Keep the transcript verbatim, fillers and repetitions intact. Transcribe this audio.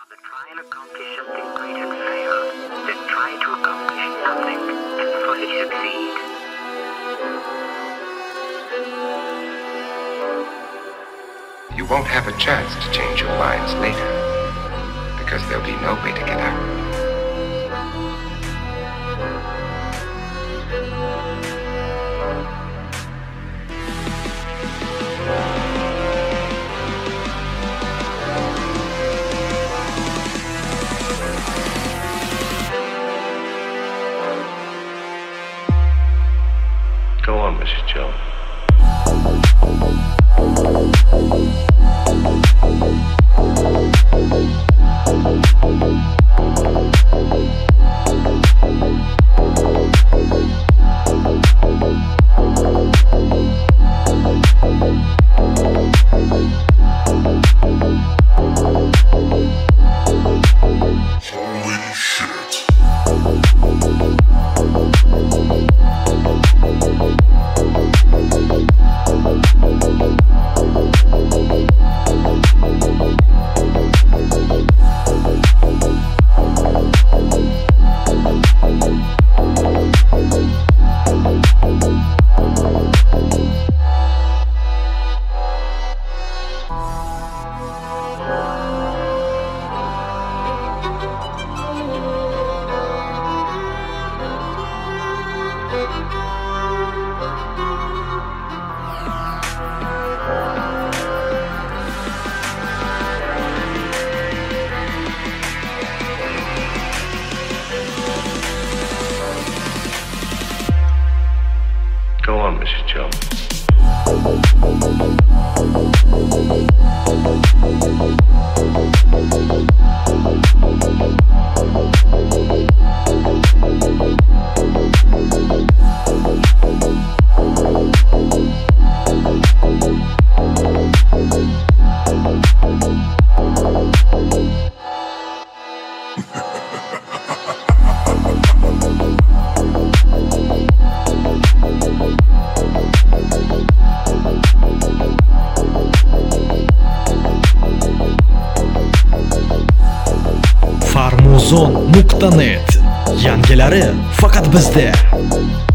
Rather try and accomplish something great and fail than try to accomplish nothing and fully succeed. You won't have a chance to change your minds later, because there'll be no way to get out. Go on, Missus Jones. Holy shit. Go on, Missus Jones. farmuzon nuqta net yangilari faqat bizda.